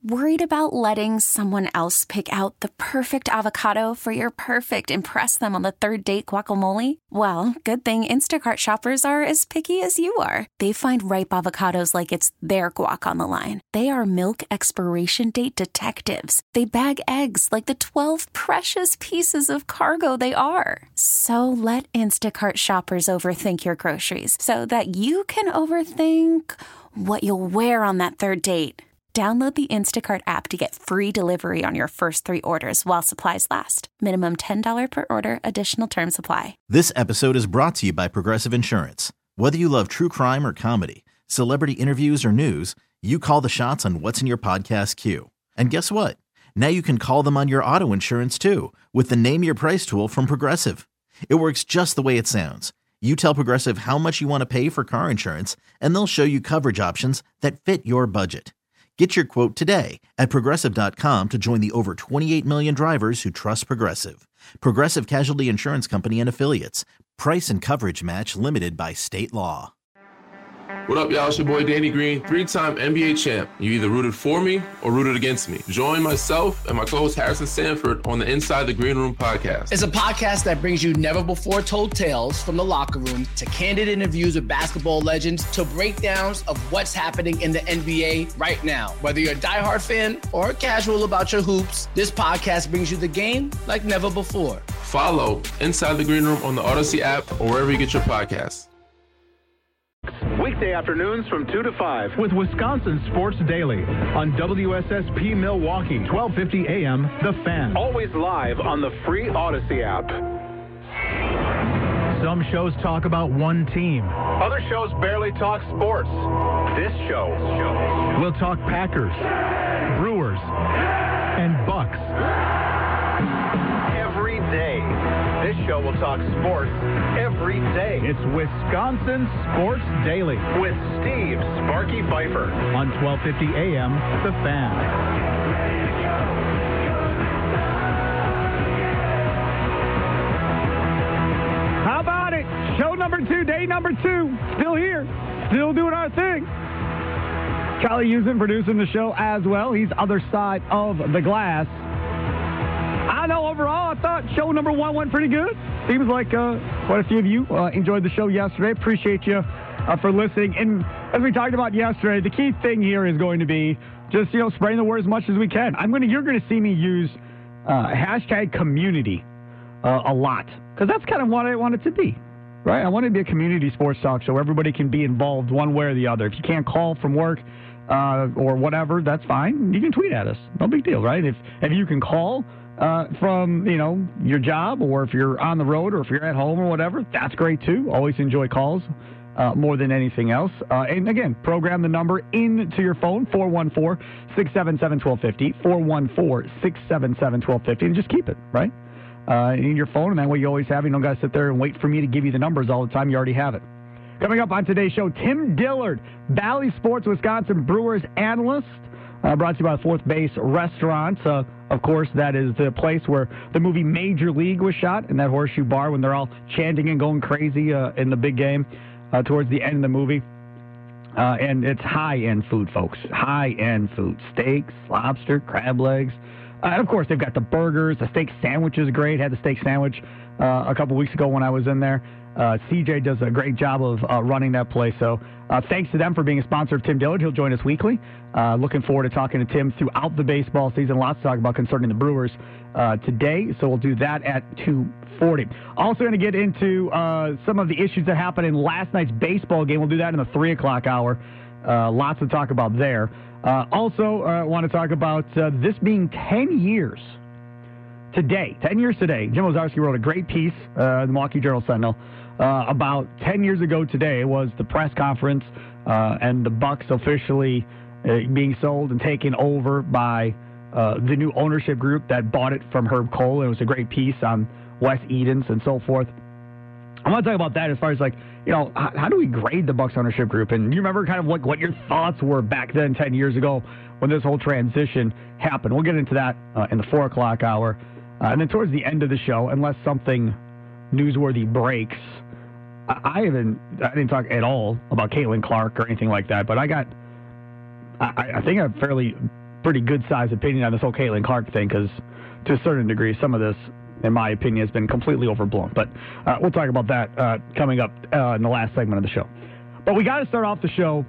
Worried about letting someone else pick out the perfect avocado for your perfect impress them on the third date guacamole? Well, good thing Instacart shoppers are as picky as you are. They find ripe avocados like it's their guac on the line. They are milk expiration date detectives. They bag eggs like the 12 precious pieces of cargo they are. So let Instacart shoppers overthink your groceries so that you can overthink what you'll wear on that third date. Download the Instacart app to get free delivery on your first 3 orders while supplies last. Minimum $10 per order. Additional terms apply. This episode is brought to you by Progressive Insurance. Whether you love true crime or comedy, celebrity interviews or news, you call the shots on what's in your podcast queue. And guess what? Now you can call them on your auto insurance too with the Name Your Price tool from Progressive. It works just the way it sounds. You tell Progressive how much you want to pay for car insurance, and they'll show you coverage options that fit your budget. Get your quote today at Progressive.com to join the over 28 million drivers who trust Progressive. Progressive Casualty Insurance Company and Affiliates. Price and coverage match limited by state law. What up, y'all? It's your boy Danny Green, 3-time NBA champ. You either rooted for me or rooted against me. Join myself and my co-host Harrison Sanford on the Inside the Green Room podcast. It's a podcast that brings you never-before-told tales from the locker room to candid interviews with basketball legends to breakdowns of what's happening in the NBA right now. Whether you're a diehard fan or casual about your hoops, this podcast brings you the game like never before. Follow Inside the Green Room on the Odyssey app or wherever you get your podcasts. Weekday afternoons from 2 to 5 with Wisconsin Sports Daily on WSSP Milwaukee, 1250 AM, The Fan. Always live on the free Odyssey app. Some shows talk about one team. Other shows barely talk sports. This show We'll talk Packers, Brewers, and Bucks. Every day. This show will talk sports every day. It's Wisconsin Sports Daily with Steve Sparky Pfeiffer on 1250 AM, The Fan. How about it? Show number 2, day number 2. Still here. Still doing our thing. Charlie Houston producing the show as well. He's other side of the glass. I know overall, I thought show number 1 went pretty good. Seems like quite a few of you enjoyed the show yesterday. Appreciate you for listening. And as we talked about yesterday, the key thing here is going to be just, spreading the word as much as we can. You're going to see me use hashtag community a lot, because that's kind of what I want it to be, right? I want it to be a community sports talk show where everybody can be involved one way or the other. If you can't call from work or whatever, that's fine. You can tweet at us. No big deal, right? If you can call from, your job, or if you're on the road, or if you're at home or whatever, that's great too. Always enjoy calls more than anything else. And again, program the number into your phone, 414-677-1250, 414-677-1250, and just keep it, right? In your phone, and that way you always have it. You don't got to sit there and wait for me to give you the numbers all the time. You already have it. Coming up on today's show, Tim Dillard, Valley Sports Wisconsin Brewers analyst, brought to you by Fourth Base Restaurant. Of course, that is the place where the movie Major League was shot, in that horseshoe bar when they're all chanting and going crazy in the big game towards the end of the movie. And it's high-end food, folks. High-end food. Steaks, lobster, crab legs. And, of course, they've got the burgers. The steak sandwich is great. Had the steak sandwich a couple weeks ago when I was in there. CJ does a great job of running that place. So thanks to them for being a sponsor of Tim Dillard. He'll join us weekly. Looking forward to talking to Tim throughout the baseball season. Lots to talk about concerning the Brewers today. So we'll do that at 2:40. Also going to get into some of the issues that happened in last night's baseball game. We'll do that in the 3 o'clock hour. Lots to talk about there. Also want to talk about this being 10 years. Today, 10 years today, Jim Ozarski wrote a great piece in the Milwaukee Journal-Sentinel about 10 years ago today was the press conference and the Bucks officially being sold and taken over by the new ownership group that bought it from Herb Cole. It was a great piece on Wes Edens and so forth. I want to talk about that as far as how do we grade the Bucks ownership group? And you remember kind of what your thoughts were back then 10 years ago when this whole transition happened. We'll get into that in the 4 o'clock hour. And then towards the end of the show, unless something newsworthy breaks, I didn't talk at all about Caitlin Clark or anything like that, but I think a fairly pretty good-sized opinion on this whole Caitlin Clark thing because, to a certain degree, some of this, in my opinion, has been completely overblown. But we'll talk about that coming up in the last segment of the show. But we got to start off the show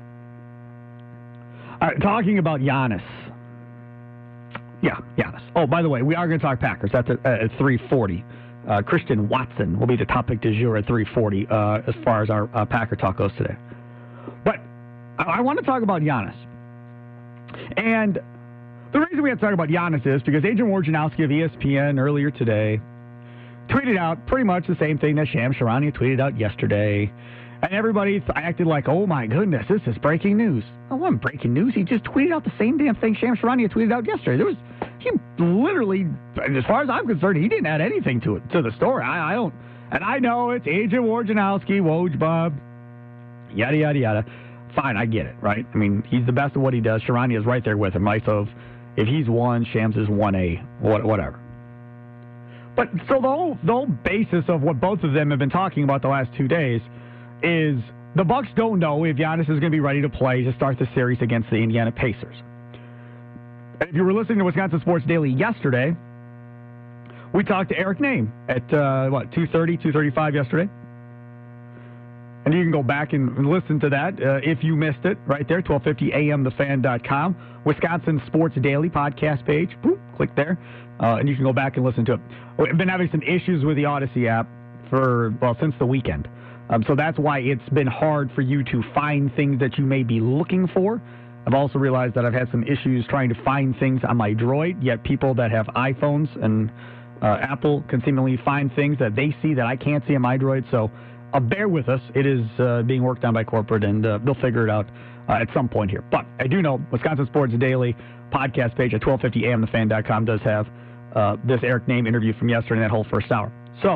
talking about Giannis. Yeah, Giannis. Oh, by the way, we are going to talk Packers. That's at 3:40. Christian Watson will be the topic du jour at 3:40 as far as our Packer talk goes today. But I want to talk about Giannis. And the reason we have to talk about Giannis is because Adrian Wojnarowski of ESPN earlier today tweeted out pretty much the same thing that Shams Charania tweeted out yesterday. And everybody acted like, oh my goodness, this is breaking news. It wasn't breaking news. He just tweeted out the same damn thing Shams Charania tweeted out yesterday. He literally, as far as I'm concerned, he didn't add anything to the story. I don't, and I know it's Adrian Wojnarowski, Woj Bob, yada, yada, yada. Fine, I get it, right? I mean, he's the best at what he does. Charania is right there with him, right? So if he's 1, Shams is 1A, whatever. But so the whole basis of what both of them have been talking about the last 2 days is the Bucks don't know if Giannis is going to be ready to play to start the series against the Indiana Pacers. And if you were listening to Wisconsin Sports Daily yesterday, we talked to Eric Nehm at 2:35 yesterday. And you can go back and listen to that if you missed it right there, 1250amthefan.com, Wisconsin Sports Daily podcast page. Boop, click there, and you can go back and listen to it. We've been having some issues with the Odyssey app since the weekend. So that's why it's been hard for you to find things that you may be looking for. I've also realized that I've had some issues trying to find things on my Droid, yet people that have iPhones and Apple can seemingly find things that they see that I can't see on my Droid. So bear with us. It is being worked on by corporate, and they'll figure it out at some point here. But I do know Wisconsin Sports Daily podcast page at 1250amthefan.com does have this Eric Nehm interview from yesterday in that whole first hour. So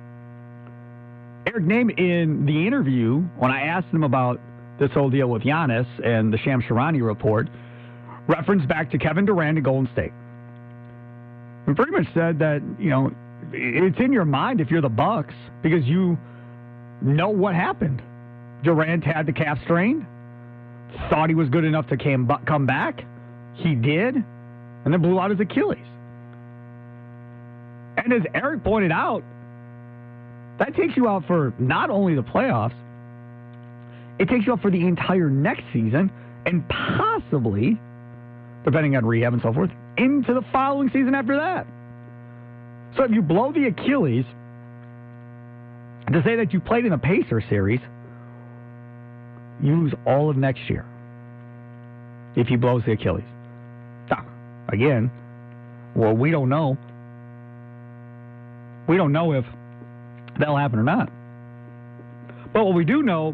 Eric Nehm, in the interview, when I asked him about this whole deal with Giannis and the Shams Charania report, referenced back to Kevin Durant and Golden State. We pretty much said that, it's in your mind if you're the Bucks because you know what happened. Durant had the calf strain, thought he was good enough to come back. He did, and then blew out his Achilles. And as Eric pointed out, that takes you out for not only the playoffs, it takes you out for the entire next season and possibly, depending on rehab and so forth, into the following season after that. So if you blow the Achilles, to say that you played in the Pacers series, you lose all of next year if he blows the Achilles. Now, again, well, we don't know. We don't know if that'll happen or not. But what we do know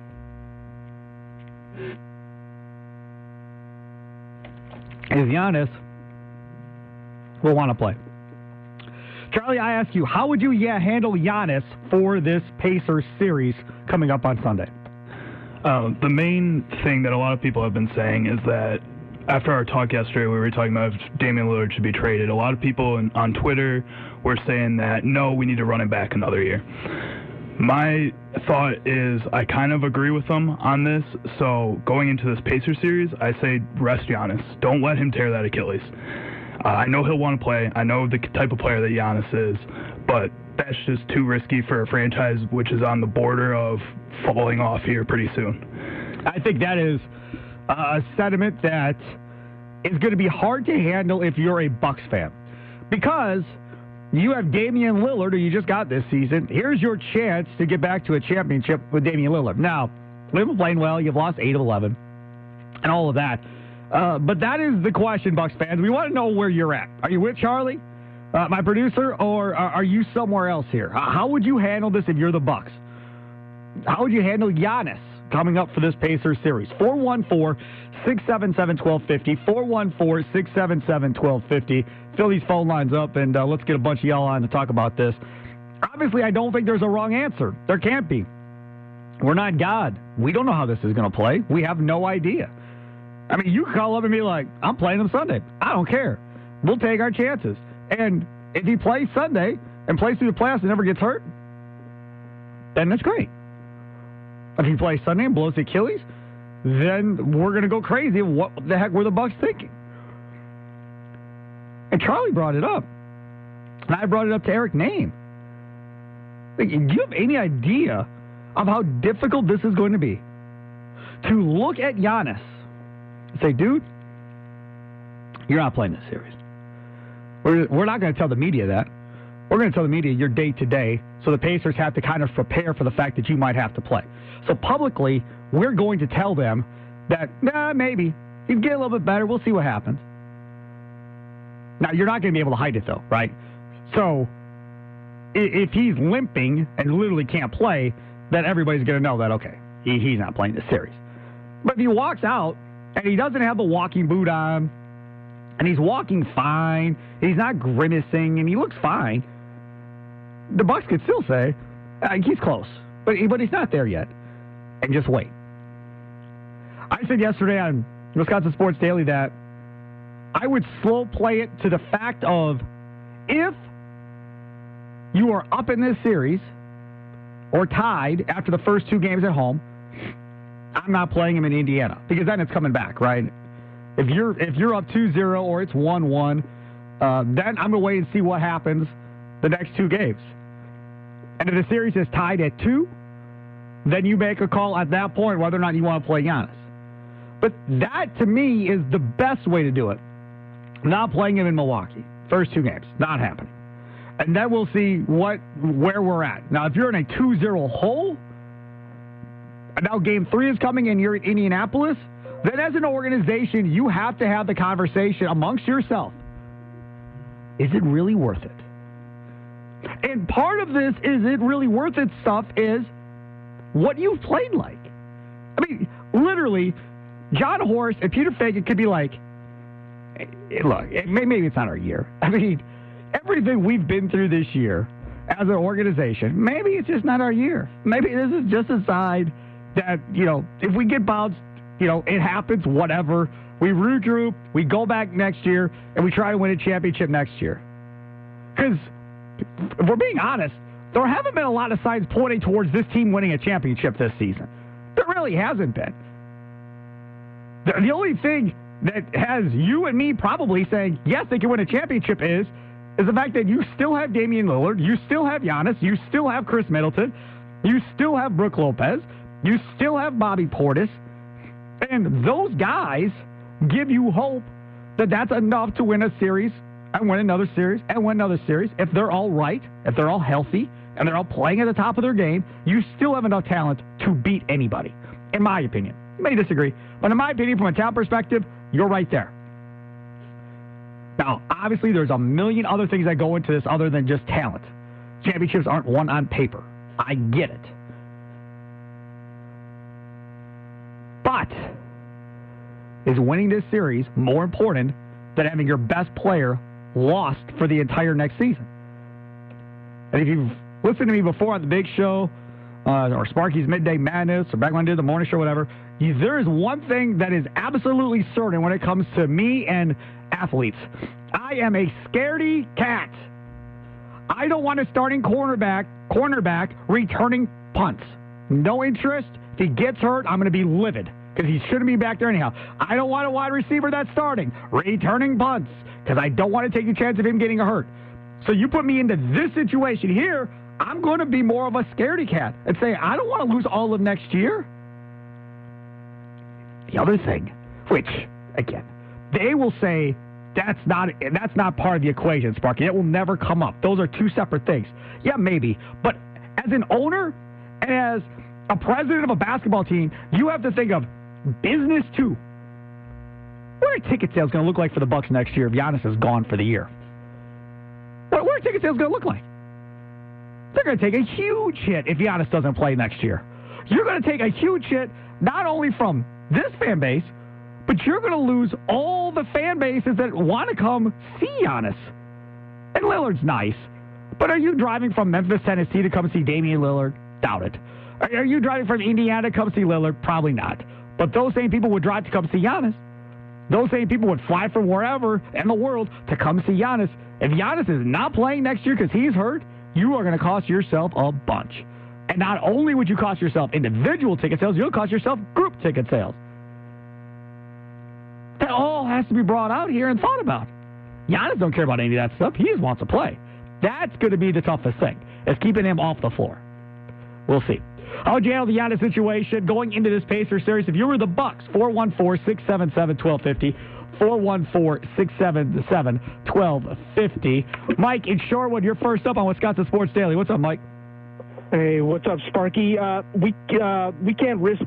is Giannis will want to play. Charlie, I ask you, how would you handle Giannis for this Pacers series coming up on Sunday? The main thing that a lot of people have been saying is that after our talk yesterday, we were talking about if Damian Lillard should be traded. A lot of people on Twitter were saying that, no, we need to run it back another year. My thought is I kind of agree with them on this. So going into this Pacers series, I say rest Giannis. Don't let him tear that Achilles. I know he'll want to play. I know the type of player that Giannis is, but that's just too risky for a franchise which is on the border of falling off here pretty soon. I think that is a sentiment that is going to be hard to handle if you're a Bucks fan, because you have Damian Lillard, who you just got this season. Here's your chance to get back to a championship with Damian Lillard. Now, you've been playing well. You've lost 8 of 11 and all of that. But that is the question, Bucks fans. We want to know where you're at. Are you with Charlie, my producer, or are you somewhere else here? How would you handle this if you're the Bucks? How would you handle Giannis coming up for this Pacers series? 414-677-1250, 414-677-1250. Fill these phone lines up, and let's get a bunch of y'all on to talk about this. Obviously, I don't think there's a wrong answer. There can't be. We're not God. We don't know how this is going to play. We have no idea. I mean, you call up and be like, I'm playing him Sunday. I don't care. We'll take our chances. And if he plays Sunday and plays through the playoffs and never gets hurt, then that's great. If he plays Sunday and blows the Achilles, then we're going to go crazy. What the heck were the Bucks thinking? And Charlie brought it up. And I brought it up to Eric Name. Like, do you have any idea of how difficult this is going to be? To look at Giannis and say, dude, you're not playing this series. We're not going to tell the media that. We're going to tell the media you're day-to-day, so the Pacers have to kind of prepare for the fact that you might have to play. So publicly, we're going to tell them that, maybe. He'd get a little bit better. We'll see what happens. Now, you're not going to be able to hide it, though, right? So if he's limping and literally can't play, then everybody's going to know that, okay, he's not playing this series. But if he walks out and he doesn't have the walking boot on, and he's walking fine, he's not grimacing, and he looks fine, the Bucks could still say, he's close, but he's not there yet, and just wait. I said yesterday on Wisconsin Sports Daily that I would slow play it to the fact of if you are up in this series or tied after the first 2 games at home, I'm not playing him in Indiana because then it's coming back, right? If you're up 2-0 or it's 1-1, then I'm going to wait and see what happens the next 2 games. And if the series is tied at 2, then you make a call at that point whether or not you want to play Giannis. But that, to me, is the best way to do it. Not playing him in Milwaukee. First 2 games. Not happening. And then we'll see where we're at. Now, if you're in a 2-0 hole, and now Game 3 is coming and you're in Indianapolis, then as an organization, you have to have the conversation amongst yourself. Is it really worth it? And part of this is it really worth it stuff is what you've played like. I mean, literally, John Horst and Peter Feigin could be like, hey, look, maybe it's not our year. I mean, everything we've been through this year as an organization, maybe it's just not our year. Maybe this is just a side that, if we get bounced, it happens, whatever. We regroup, we go back next year, and we try to win a championship next year. Because, if we're being honest, there haven't been a lot of signs pointing towards this team winning a championship this season. There really hasn't been. The only thing that has you and me probably saying, yes, they can win a championship is the fact that you still have Damian Lillard, you still have Giannis, you still have Chris Middleton, you still have Brook Lopez, you still have Bobby Portis, and those guys give you hope that that's enough to win a series and win another series and win another series. If they're all right, if they're all healthy, and they're all playing at the top of their game, you still have enough talent to beat anybody, in my opinion. You may disagree, but in my opinion, from a talent perspective, you're right there. Now, obviously, there's a million other things that go into this other than just talent. Championships aren't won on paper. I get it. But is winning this series more important than having your best player lost for the entire next season? And if you've listened to me before on the Big Show, or Sparky's Midday Madness, or back when I did the morning show, whatever, there is one thing that is absolutely certain when it comes to me and athletes. I am a scaredy cat. I don't want a starting cornerback returning punts. No interest. If he gets hurt, I'm going to be livid because he shouldn't be back there anyhow. I don't want a wide receiver that's starting, returning punts, because I don't want to take a chance of him getting hurt. So you put me into this situation here, I'm going to be more of a scaredy cat and say, I don't want to lose all of next year. The other thing, which, again, they will say that's not part of the equation, Sparky. It will never come up. Those are 2 separate things. Yeah, maybe. But as an owner and as a president of a basketball team, you have to think of business too. What are ticket sales going to look like for the Bucks next year if Giannis is gone for the year? What are ticket sales going to look like? They're going to take a huge hit if Giannis doesn't play next year. You're going to take a huge hit not only from this fan base, but you're going to lose all the fan bases that want to come see Giannis. And Lillard's nice, but are you driving from Memphis, Tennessee to come see Damian Lillard? Doubt it. Are you driving from Indiana to come see Lillard? Probably not. But those same people would drive to come see Giannis. Those same people would fly from wherever in the world to come see Giannis. If Giannis is not playing next year because he's hurt, you are going to cost yourself a bunch. And not only would you cost yourself individual ticket sales, you'll cost yourself group ticket sales. That all has to be brought out here and thought about. Giannis don't care about any of that stuff. He just wants to play. That's going to be the toughest thing, is keeping him off the floor. We'll see. How would you handle the Giannis situation going into this Pacers series? If you were the Bucks, 414-677-1250. 414-677-1250. Mike in Shorewood, you're first up on Wisconsin Sports Daily. What's up, Mike? Hey, what's up, Sparky? We can't risk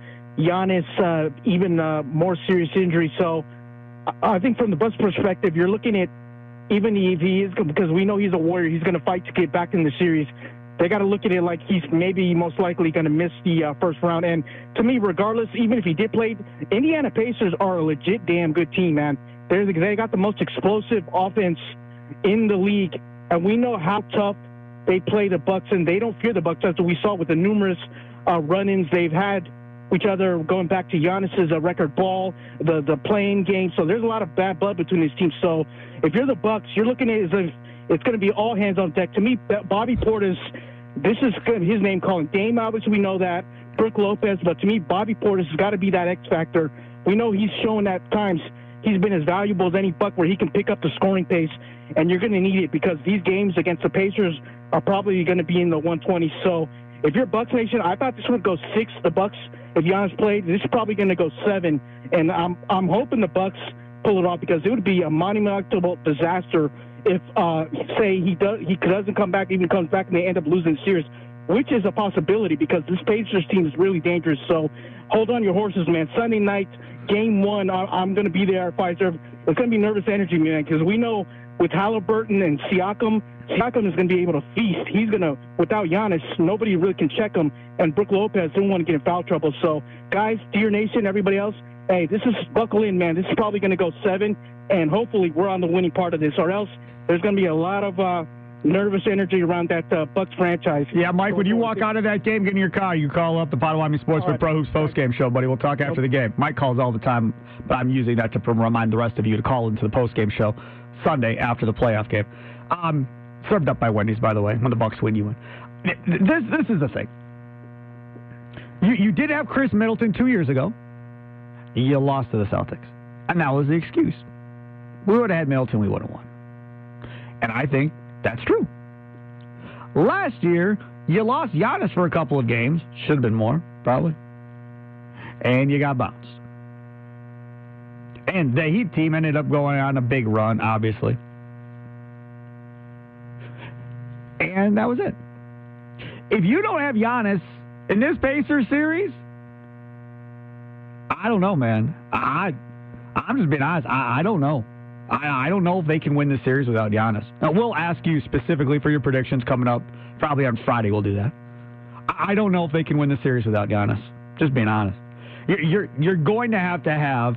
Giannis even more serious injury. So I think from the Bucks' perspective, you're looking at, even if he is, because we know he's a Warrior, he's going to fight to get back in the series. They got to look at it like he's maybe most likely going to miss the first round. And to me, regardless, even if he did play, Indiana Pacers are a legit damn good team, man. They got the most explosive offense in the league, and we know how tough they play the Bucks, and they don't fear the Bucks, as we saw with the numerous run-ins they've had each other, going back to Giannis's record ball, the playing game. So there's a lot of bad blood between these teams. So if you're the Bucks, you're looking at it as if it's going to be all hands on deck. To me, Bobby Portis, this is his name calling. Dame, obviously, we know that. Brook Lopez, but to me, Bobby Portis has got to be that X factor. We know he's shown at times he's been as valuable as any Buck, where he can pick up the scoring pace, and you're going to need it because these games against the Pacers are probably going to be in the 120s. So if you're Bucks Nation, I thought this would go 6, the Bucks, if Giannis played. This is probably going to go 7, and I'm hoping the Bucks pull it off, because it would be a monumental disaster if, say, he doesn't come back, even comes back, and they end up losing the series, which is a possibility because this Pacers team is really dangerous. So hold on your horses, man. Sunday night, Game 1, I'm going to be there at Pfizer. It's going to be nervous energy, man, because we know with Halliburton and Siakam is going to be able to feast. He's going to, without Giannis, nobody really can check him, and Brook Lopez didn't want to get in foul trouble. So, guys, Deer Nation, everybody else, hey, this is buckle in, man. This is probably going to go 7, and hopefully we're on the winning part of this, or else there's going to be a lot of nervous energy around that Bucks franchise. Yeah, Mike, when you walk out of that game, get in your car, you call up the Potawatomi Sportsman Pro Hoops postgame show, buddy. We'll talk after the game. Mike calls all the time, but I'm using that to remind the rest of you to call into the postgame show Sunday after the playoff game. Served up by Wendy's, by the way. When the Bucks win, you win. This is the thing. You did have Chris Middleton 2 years ago. You lost to the Celtics. And that was the excuse. We would have had Middleton, we would have won. And I think that's true. Last year, you lost Giannis for a couple of games. Should have been more, probably. And you got bounced. And the Heat team ended up going on a big run, obviously. And that was it. If you don't have Giannis in this Pacers series, I don't know, man. I'm just being honest. I don't know. I don't know if they can win this series without Giannis. Now, we'll ask you specifically for your predictions coming up. Probably on Friday we'll do that. I don't know if they can win the series without Giannis. Just being honest. You're going to have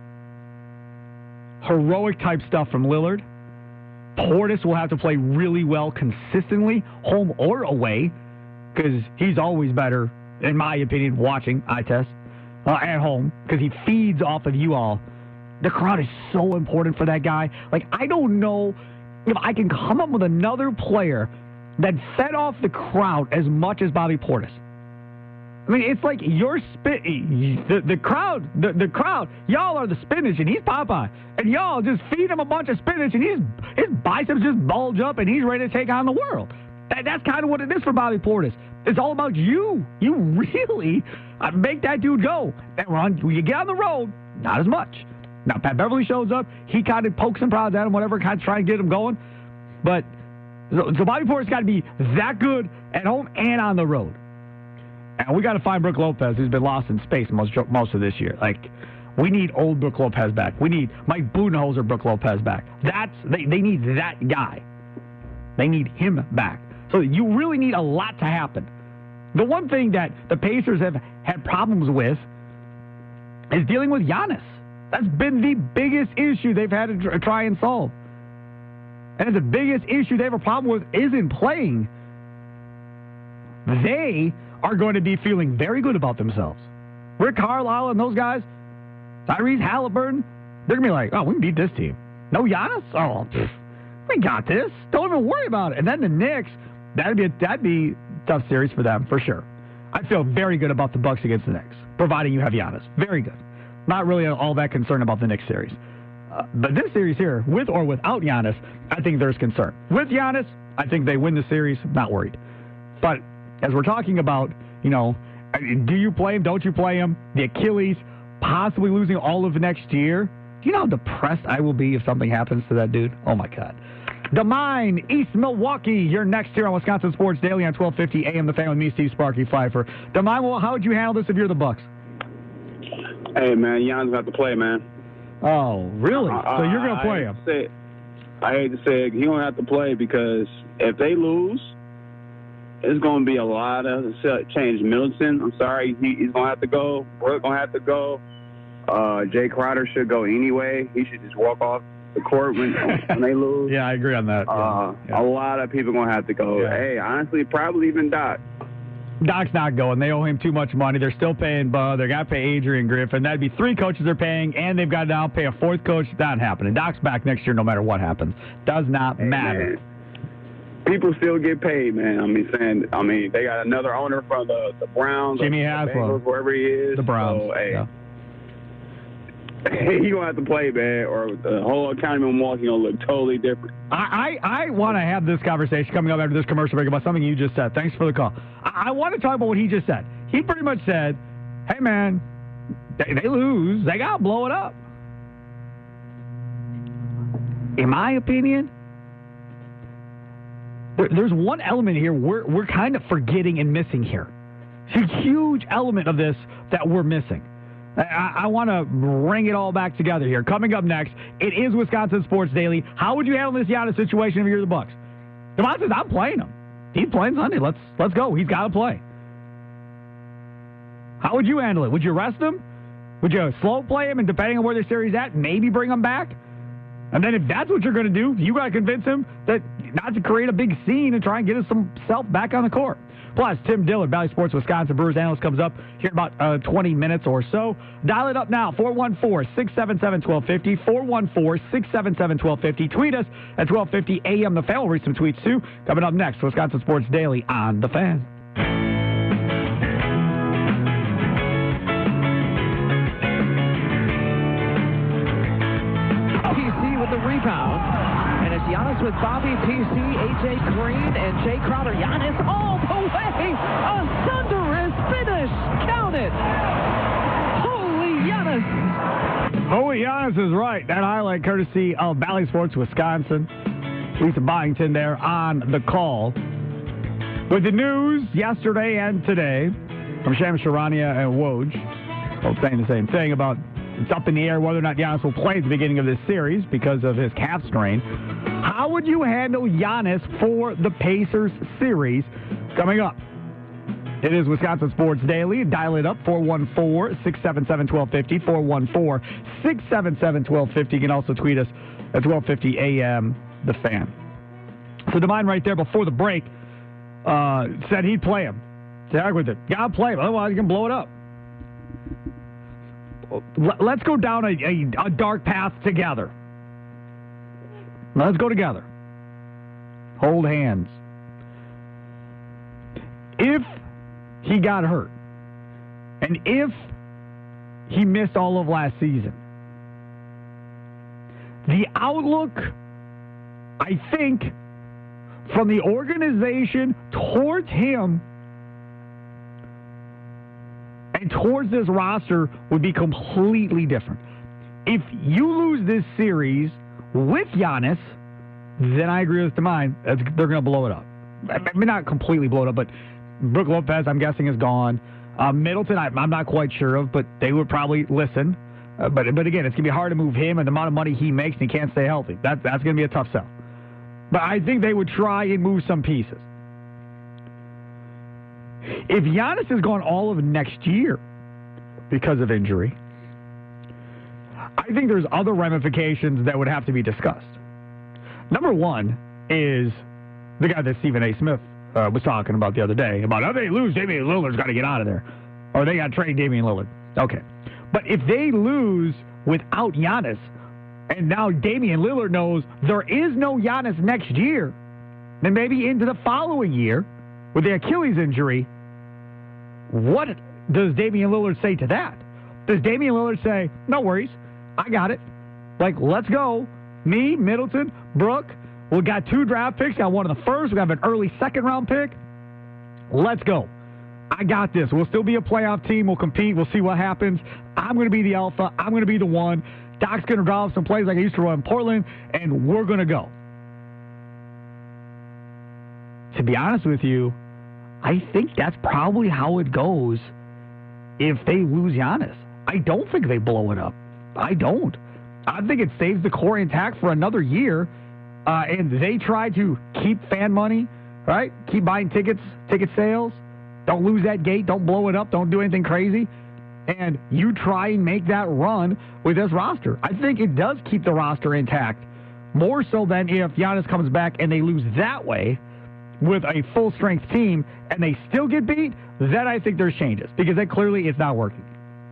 heroic-type stuff from Lillard. Portis will have to play really well consistently, home or away, because he's always better, in my opinion, watching eye test at home, because he feeds off of you all. The crowd is so important for that guy. Like, I don't know if I can come up with another player that fed off the crowd as much as Bobby Portis. I mean, it's like you're the crowd, y'all are the spinach and he's Popeye. And y'all just feed him a bunch of spinach and his biceps just bulge up and he's ready to take on the world. That's kind of what it is for Bobby Portis. It's all about you. You really make that dude go. And when you get on the road, not as much. Now, Pat Beverly shows up. He kind of pokes and prods at him, whatever, kind of trying to get him going. But so Bobby Portis got to be that good at home and on the road. And we got to find Brook Lopez, who's been lost in space most of this year. Like, we need old Brook Lopez back. We need Mike Budenholzer Brook Lopez back. They need that guy. They need him back. So you really need a lot to happen. The one thing that the Pacers have had problems with is dealing with Giannis. That's been the biggest issue they've had to try and solve. And the biggest issue they have a problem with isn't playing. They are going to be feeling very good about themselves. Rick Carlisle and those guys, Tyrese Halliburton, they're going to be like, oh, we can beat this team. No Giannis? Oh, we got this. Don't even worry about it. And then the Knicks, that'd be a tough series for them, for sure. I feel very good about the Bucks against the Knicks, providing you have Giannis. Very good. Not really all that concerned about the Knicks series. But this series here, with or without Giannis, I think there's concern. With Giannis, I think they win the series. Not worried. But as we're talking about, do you play him? Don't you play him? The Achilles possibly losing all of next year. Do you know how depressed I will be if something happens to that dude? Oh, my God. Demine, East Milwaukee. You're next here on Wisconsin Sports Daily on 1250 AM The Fan with me, Steve Sparky Pfeiffer. Demine, well, how would you handle this if you're the Bucks? Hey, man, Giannis got to play, man. Oh, really? So you're going to play him? I hate to say it. He don't have to play because if they lose, it's going to be a lot of change. Middleton, I'm sorry, he's going to have to go. Brooke going to have to go. Jay Crowder should go anyway. He should just walk off the court when they lose. Yeah, I agree on that. A lot of people going to have to go. Yeah. Hey, honestly, probably even Doc. Doc's not going. They owe him too much money. They're still paying Bud. They got to pay Adrian Griffin. That'd be 3 coaches they're paying, and they've got to now pay a 4th coach. Not happening. Doc's back next year no matter what happens. Does not matter. Man. People still get paid, man. They got another owner from the Browns. Jimmy Haslam. Wherever he is. The Browns. So, hey, he going to have to play, man, or the whole County Milwaukee going to look totally different. I want to have this conversation coming up after this commercial break about something you just said. Thanks for the call. I want to talk about what he just said. He pretty much said, hey, man, they lose. They got to blow it up. In my opinion, there's one element here we're kind of forgetting and missing here. It's a huge element of this that we're missing. I want to bring it all back together here. Coming up next, it is Wisconsin Sports Daily. How would you handle this Giannis situation if you're the Bucks? Devon says, I'm playing him. He's playing Sunday. Let's go. He's got to play. How would you handle it? Would you rest him? Would you slow play him, and depending on where the series at, maybe bring him back? And then if that's what you're going to do, you got to convince him that not to create a big scene and try and get himself back on the court. Plus, Tim Dillard, Valley Sports Wisconsin Brewers analyst, comes up here in about 20 minutes or so. Dial it up now, 414-677-1250, 414-677-1250. Tweet us at 1250 AM The Fan. We'll read some tweets, too. Coming up next, Wisconsin Sports Daily on The Fan. PC with the rebound. And it's Giannis with Bobby, PC, A.J. Green, and Jay Crowder. Giannis all the way. A thunderous finish. Count it. Holy Giannis. Holy Giannis is right. That highlight courtesy of Valley Sports Wisconsin. Lisa Byington there on the call. With the news yesterday and today from Shams Charania and Woj, both saying the same thing about it's up in the air whether or not Giannis will play at the beginning of this series because of his calf strain. How would you handle Giannis for the Pacers series coming up? It is Wisconsin Sports Daily. Dial it up, 414-677-1250, 414-677-1250. You can also tweet us at 1250 AM The Fan. So DeMine right there before the break said he'd play him. Say, heck with it. Gotta play him, otherwise you can blow it up. Let's go down a dark path together. Let's go together. Hold hands. If he got hurt, and if he missed all of last season, the outlook, I think, from the organization towards him and towards this roster would be completely different. If you lose this series with Giannis, then I agree with DeMine. They're going to blow it up. I mean, not completely blow it up, but Brook Lopez, I'm guessing, is gone. Middleton, I'm not quite sure of, but they would probably listen. But again, it's going to be hard to move him and the amount of money he makes, and he can't stay healthy. That's going to be a tough sell. But I think they would try and move some pieces. If Giannis is gone all of next year because of injury, I think there's other ramifications that would have to be discussed. Number one is the guy that Stephen A. Smith was talking about the other day, about how they lose, Damian Lillard's got to get out of there. Or they got to trade Damian Lillard. Okay. But if they lose without Giannis, and now Damian Lillard knows there is no Giannis next year, then maybe into the following year with the Achilles injury, what does Damian Lillard say to that? Does Damian Lillard say, no worries, I got it. Like, let's go. Me, Middleton, Brooke. We got 2 draft picks. Got one in the first. We have an early second-round pick. Let's go. I got this. We'll still be a playoff team. We'll compete. We'll see what happens. I'm going to be the alpha. I'm going to be the one. Doc's going to draw up some plays like I used to run in Portland, and we're going to go. To be honest with you, I think that's probably how it goes if they lose Giannis. I don't think they blow it up. I don't. I think it saves the core intact for another year, and they try to keep fan money, right? Keep buying ticket sales. Don't lose that gate. Don't blow it up. Don't do anything crazy. And you try and make that run with this roster. I think it does keep the roster intact, more so than if Giannis comes back and they lose that way with a full-strength team and they still get beat. Then I think there's changes, because then clearly it's not working.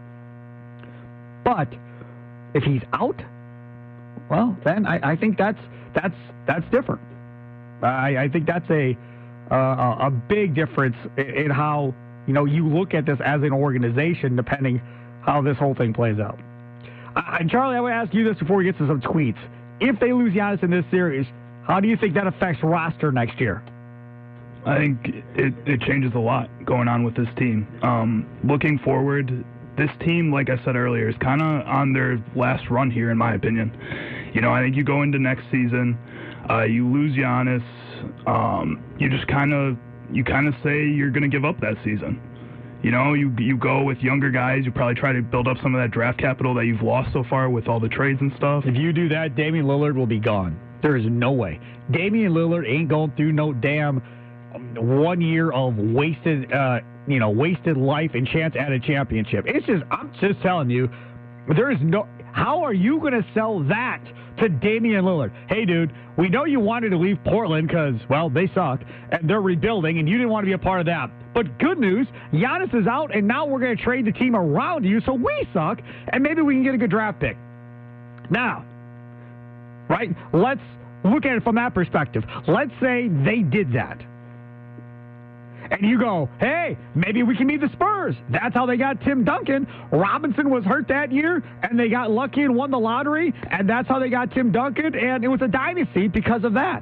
But if he's out, well, then I think that's different. I think that's a big difference in how you look at this as an organization, depending how this whole thing plays out. And Charlie, I would ask you this before we get to some tweets. If they lose Giannis in this series, how do you think that affects roster next year? I think it changes a lot going on with this team. Looking forward, this team, like I said earlier, is kind of on their last run here, in my opinion. I think you go into next season, you lose Giannis, you kind of say you're going to give up that season. You go with younger guys. You probably try to build up some of that draft capital that you've lost so far with all the trades and stuff. If you do that, Damian Lillard will be gone. There is no way. Damian Lillard ain't going through no damn 1 year of wasted life and chance at a championship. I'm just telling you, there is no. How are you going to sell that to Damian Lillard? Hey, dude, we know you wanted to leave Portland because, well, they suck, and they're rebuilding, and you didn't want to be a part of that. But good news, Giannis is out, and now we're going to trade the team around you, so we suck, and maybe we can get a good draft pick. Now, right, let's look at it from that perspective. Let's say they did that. And you go, hey, maybe we can beat the Spurs. That's how they got Tim Duncan. Robinson was hurt that year, and they got lucky and won the lottery, and that's how they got Tim Duncan, and it was a dynasty because of that.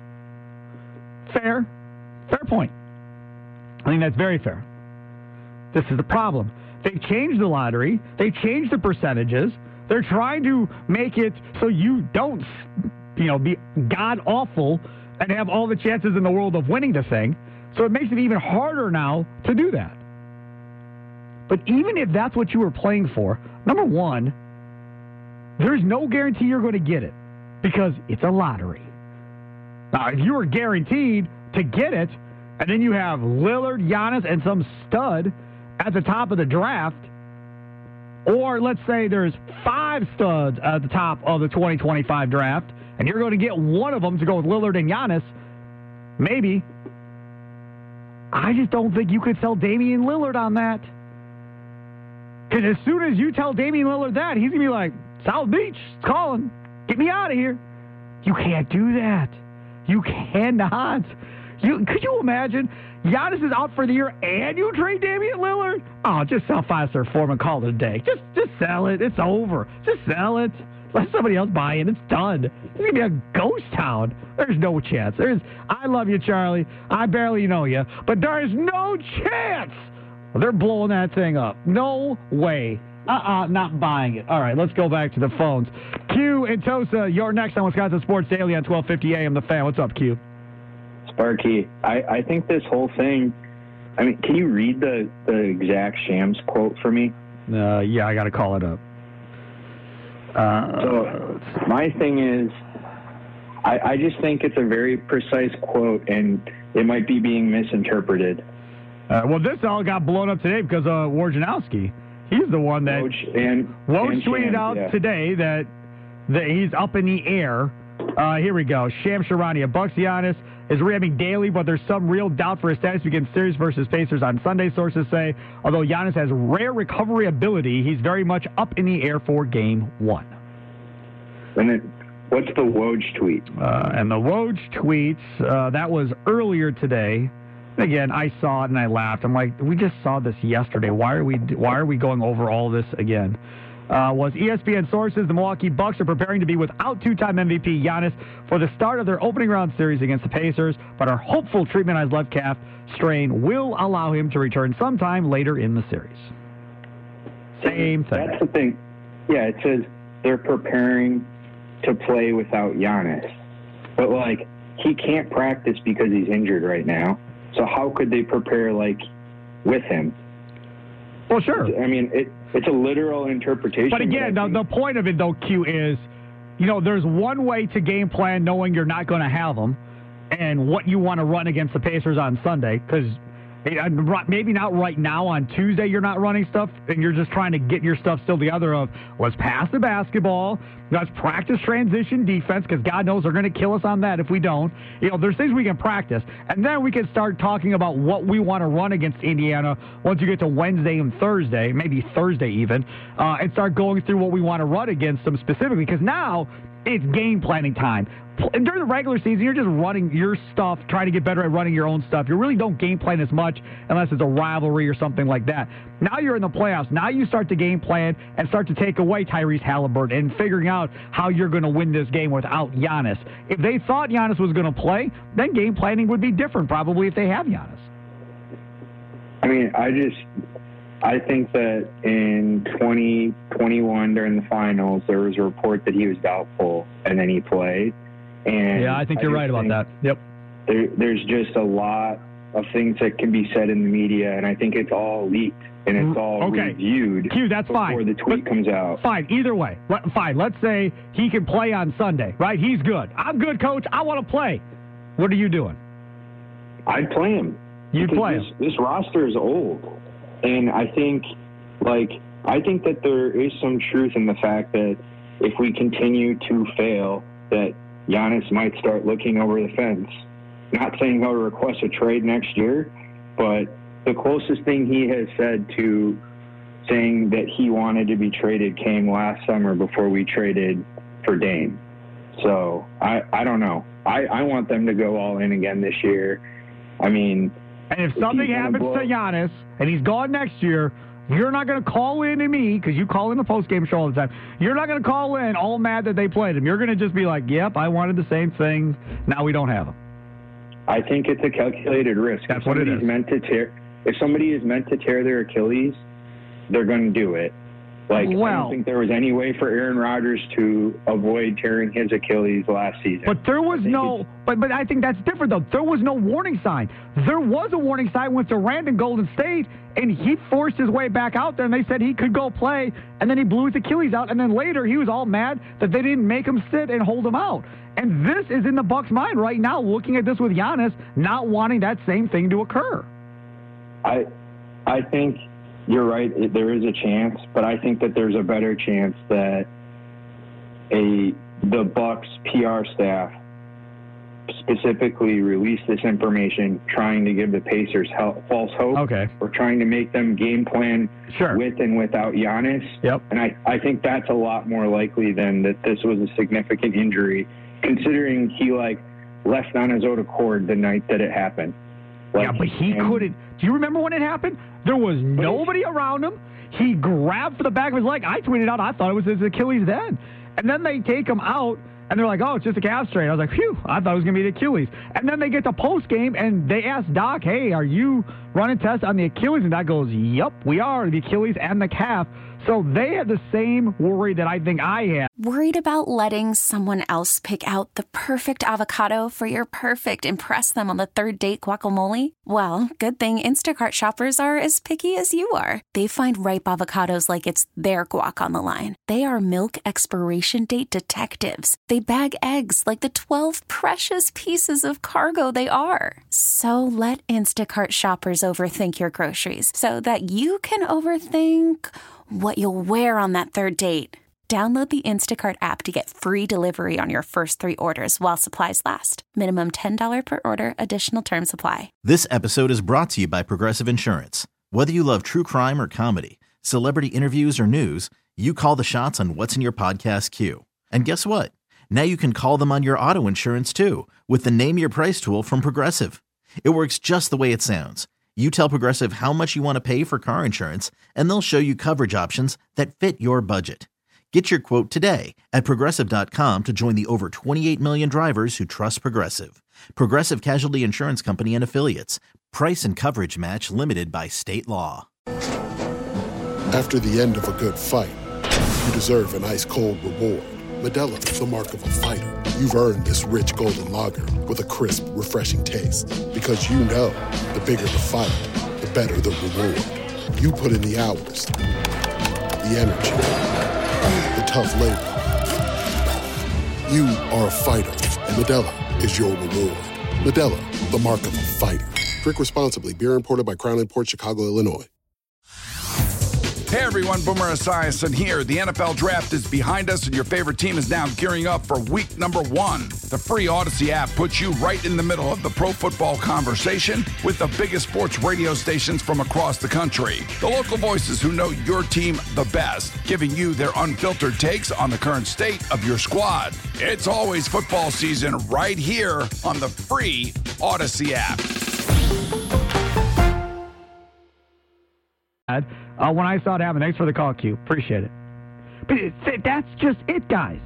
Fair point. I think that's very fair. This is the problem. They changed the lottery. They changed the percentages. They're trying to make it so you don't, be god-awful and have all the chances in the world of winning the thing. So it makes it even harder now to do that. But even if that's what you were playing for, number one, there's no guarantee you're going to get it because it's a lottery. Now, if you were guaranteed to get it, and then you have Lillard, Giannis, and some stud at the top of the draft, or let's say there's 5 studs at the top of the 2025 draft, and you're going to get one of them to go with Lillard and Giannis, maybe. I just don't think you could sell Damian Lillard on that. Because as soon as you tell Damian Lillard that, he's going to be like, South Beach, it's calling. Get me out of here. You can't do that. You cannot. Could you imagine? Giannis is out for the year and you trade Damian Lillard? Oh, just sell Fiserv Form and call it a day. Just sell it. It's over. Just sell it. Let somebody else buy it. It's done. It's going to be a ghost town. There's no chance. I love you, Charlie. I barely know you. But there is no chance they're blowing that thing up. No way. Not buying it. All right, let's go back to the phones. Q and Tosa, you're next on Wisconsin Sports Daily on 1250 AM The Fan. What's up, Q? Sparky, I think this whole thing, can you read the exact Shams quote for me? Yeah, I got to call it up. So my thing is, I just think it's a very precise quote, and it might be being misinterpreted. Well, this all got blown up today because of Wojnarowski. He's the one that Woj tweeted out today that he's up in the air. Here we go. Shams Charania. Bucks Giannis is rehabbing daily, but there's some real doubt for his status against series versus Pacers on Sunday, sources say. Although Giannis has rare recovery ability, he's very much up in the air for Game 1. And then, what's the Woj tweet? And the Woj tweet, that was earlier today. Again, I saw it and I laughed. I'm like, we just saw this yesterday. Why are we going over all this again? was ESPN sources. The Milwaukee Bucks are preparing to be without two-time MVP Giannis for the start of their opening round series against the Pacers, but are hopeful treatment on his left calf strain will allow him to return sometime later in the series. Same thing. That's the thing. Yeah, it says they're preparing to play without Giannis. But, like, he can't practice because he's injured right now. So how could they prepare, like, with him? Well, sure. I mean, it's a literal interpretation. But again, the point of it, though, Q, is, there's one way to game plan knowing you're not going to have them and what you want to run against the Pacers on Sunday, because maybe not right now on Tuesday you're not running stuff and you're just trying to get your stuff still together of let's pass the basketball, let's practice transition defense, because God knows they're going to kill us on that if we don't. There's things we can practice, and then we can start talking about what we want to run against Indiana once you get to Wednesday and Thursday, maybe Thursday even, and start going through what we want to run against them specifically, because now it's game planning time. And during the regular season, you're just running your stuff, trying to get better at running your own stuff. You really don't game plan as much unless it's a rivalry or something like that. Now you're in the playoffs. Now you start to game plan and start to take away Tyrese Halliburton and figuring out how you're going to win this game without Giannis. If they thought Giannis was going to play, then game planning would be different probably if they have Giannis. I mean, I think that in 2021 during the finals, there was a report that he was doubtful and then he played. And yeah, I think you're right about that. Yep. There's just a lot of things that can be said in the media, and I think it's all leaked and it's all reviewed. Q, that's before fine. The tweet comes out. Fine, either way. Fine. Let's say he can play on Sunday, right? He's good. I'm good, Coach. I want to play. What are you doing? I'd play him. You'd play him. This roster is old, and I think that there is some truth in the fact that if we continue to fail, that Giannis might start looking over the fence. Not saying he'll request a trade next year, but the closest thing he has said to saying that he wanted to be traded came last summer before we traded for Dame. So I don't know. I want them to go all in again this year. I mean, and if something happens to Giannis and he's gone next year, you're not going to call in to me, because you call in the post-game show all the time. You're not going to call in all mad that they played him. You're going to just be like, yep, I wanted the same thing. Now we don't have him. I think it's a calculated risk. That's what it is. If somebody is meant to tear their Achilles, they're going to do it. I don't think there was any way for Aaron Rodgers to avoid tearing his Achilles last season. But there was but I think that's different, though. There was no warning sign. There was a warning sign with Durant in Golden State, and he forced his way back out there, and they said he could go play, and then he blew his Achilles out, and then later he was all mad that they didn't make him sit and hold him out. And this is in the Bucks' mind right now, looking at this with Giannis, not wanting that same thing to occur. I think you're right. There is a chance, but I think that there's a better chance that the Bucks PR staff specifically released this information trying to give the Pacers false hope, or trying to make them game plan with and without Giannis. Yep. And I think that's a lot more likely than that this was a significant injury, considering he left on his own accord the night that it happened. But he couldn't. Do you remember when it happened? There was nobody around him. He grabbed for the back of his leg. I tweeted out, I thought it was his Achilles then. And then they take him out, and they're like, oh, it's just a calf strain. I was like, phew, I thought it was going to be the Achilles. And then they get to post-game, and they ask Doc, hey, are you running tests on the Achilles? And Doc goes, yep, we are, the Achilles and the calf. So they had the same worry that I think I had. Worried about letting someone else pick out the perfect avocado for your perfect impress them on the third date guacamole? Well, good thing Instacart shoppers are as picky as you are. They find ripe avocados like it's their guac on the line. They are milk expiration date detectives. They bag eggs like the 12 precious pieces of cargo they are. So let Instacart shoppers overthink your groceries so that you can overthink what you'll wear on that third date. Download the Instacart app to get free delivery on your first 3 orders while supplies last. Minimum $10 per order. Additional terms apply. This episode is brought to you by Progressive Insurance. Whether you love true crime or comedy, celebrity interviews or news, you call the shots on what's in your podcast queue. And guess what? Now you can call them on your auto insurance too with the Name Your Price tool from Progressive. It works just the way it sounds. You tell Progressive how much you want to pay for car insurance, and they'll show you coverage options that fit your budget. Get your quote today at Progressive.com to join the over 28 million drivers who trust Progressive. Progressive Casualty Insurance Company and Affiliates. Price and coverage match limited by state law. After the end of a good fight, you deserve an ice-cold reward. Modelo is the mark of a fighter. You've earned this rich golden lager with a crisp, refreshing taste. Because you know, the bigger the fight, the better the reward. You put in the hours, the energy, the tough labor. You are a fighter, and Modelo is your reward. Modelo, the mark of a fighter. Drink responsibly. Beer imported by Crown Imports, Chicago, Illinois. Hey everyone, Boomer Esiason here. The NFL Draft is behind us and your favorite team is now gearing up for week number 1. The free Odyssey app puts you right in the middle of the pro football conversation with the biggest sports radio stations from across the country. The local voices who know your team the best, giving you their unfiltered takes on the current state of your squad. It's always football season right here on the free Odyssey app. When I saw it happen, thanks for the call, Q. Appreciate it. But that's just it, guys.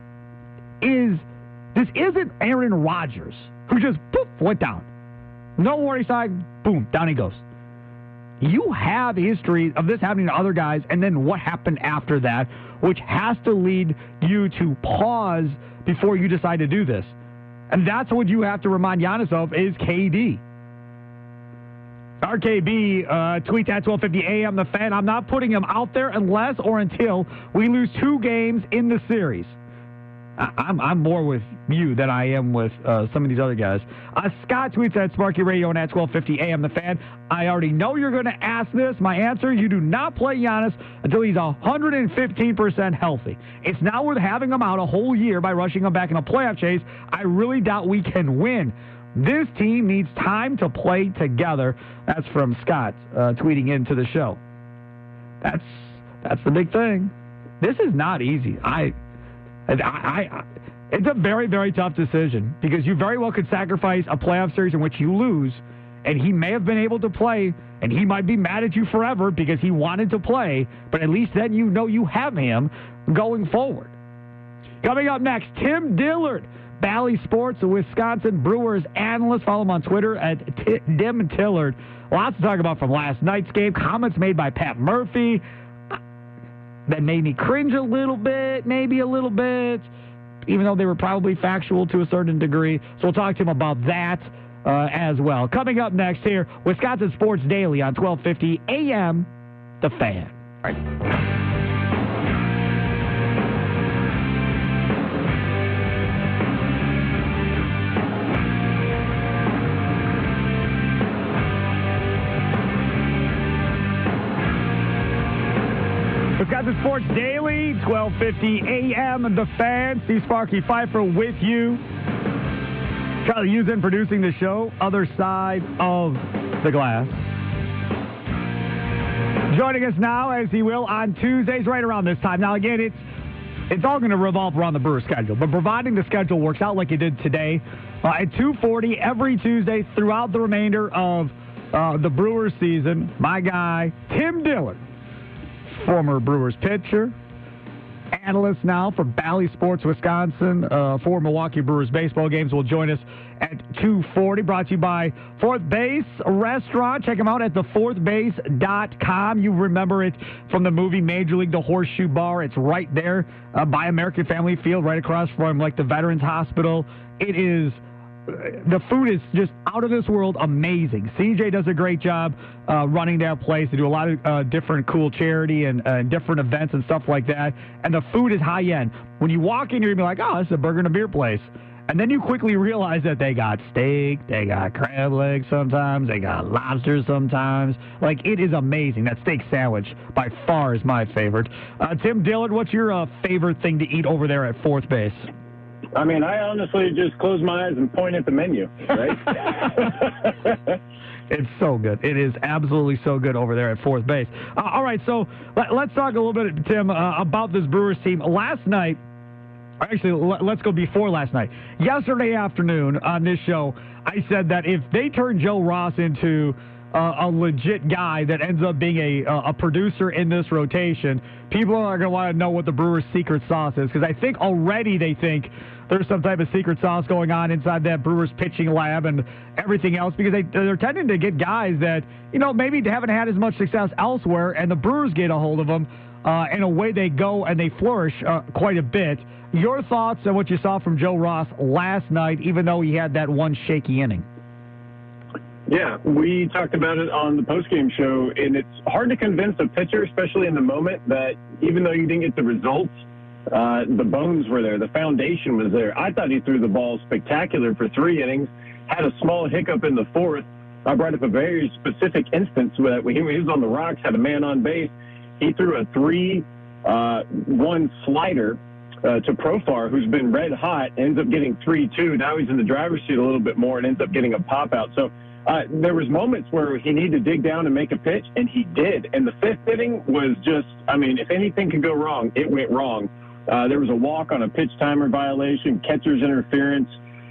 This isn't Aaron Rodgers, who just poof, went down. No warning sign, boom, down he goes. You have history of this happening to other guys, and then what happened after that, which has to lead you to pause before you decide to do this. And that's what you have to remind Giannis of is KD. RKB tweets at 12:50 a.m. The Fan. I'm not putting him out there unless or until we lose 2 games in the series. I'm more with you than I am with some of these other guys. Scott tweets at Sparky Radio and at 12:50 a.m. The Fan. I already know you're going to ask this. My answer, you do not play Giannis until he's 115% healthy. It's not worth having him out a whole year by rushing him back in a playoff chase. I really doubt we can win. This team needs time to play together. That's from Scott tweeting into the show. That's the big thing. This is not easy. It's a very, very tough decision because you very well could sacrifice a playoff series in which you lose, and he may have been able to play, and he might be mad at you forever because he wanted to play, but at least then you know you have him going forward. Coming up next, Tim Dillard. Bally Sports, a Wisconsin Brewers analyst. Follow him on Twitter at Dim Tillard. Lots to talk about from last night's game. Comments made by Pat Murphy that made me cringe a little bit, maybe a little bit, even though they were probably factual to a certain degree. So we'll talk to him about that as well. Coming up next here, Wisconsin Sports Daily on 12:50 a.m. The Fan. All right. Wisconsin Sports Daily, 12:50 a.m. The Fan. Steve Sparky Pfeiffer with you. Charlie Hughes producing the show, other side of the glass. Joining us now, as he will, on Tuesdays right around this time. Now, again, it's all going to revolve around the Brewers schedule, but providing the schedule works out like it did today, at 2:40 every Tuesday throughout the remainder of the Brewers season, my guy, Tim Dillard, former Brewers pitcher, analyst now for Bally Sports Wisconsin for Milwaukee Brewers baseball games, will join us at 2:40. Brought to you by Fourth Base Restaurant. Check them out at thefourthbase.com. You remember it from the movie Major League, the Horseshoe Bar. It's right there by American Family Field, right across from like the Veterans Hospital. It is. The food is just out of this world amazing. CJ does a great job running that place. They do a lot of different cool charity and different events and stuff like that. And the food is high end. When you walk in, you're going to be like, oh, this is a burger and a beer place. And then you quickly realize that they got steak, they got crab legs sometimes, they got lobster sometimes. Like, it is amazing. That steak sandwich, by far, is my favorite. Tim Dillard, what's your favorite thing to eat over there at Fourth Base? I mean, I honestly just close my eyes and point at the menu, right? It's so good. It is absolutely so good over there at Fourth Base. All right, so let's talk a little bit, Tim, about this Brewers team. Last night, actually, let's go before last night. Yesterday afternoon on this show, I said that if they turn Joe Ross into a legit guy that ends up being a producer in this rotation, people are going to want to know what the Brewers' secret sauce is, because I think already they think there's some type of secret sauce going on inside that Brewers pitching lab and everything else, because they're tending to get guys that, maybe haven't had as much success elsewhere, and the Brewers get a hold of them, and away they go, and they flourish quite a bit. Your thoughts on what you saw from Joe Ross last night, even though he had that one shaky inning? Yeah, we talked about it on the postgame show, and it's hard to convince a pitcher, especially in the moment, that even though you didn't get the results, the bones were there. The foundation was there. I thought he threw the ball spectacular for 3 innings, had a small hiccup in the 4th. I brought up a very specific instance that when he was on the rocks, had a man on base. He threw a 3-1 slider to Profar, who's been red hot, ends up getting 3-2. Now he's in the driver's seat a little bit more and ends up getting a pop out. So there was moments where he needed to dig down and make a pitch, and he did. And the 5th inning was just, if anything could go wrong, it went wrong. There was a walk on a pitch timer violation, catcher's interference,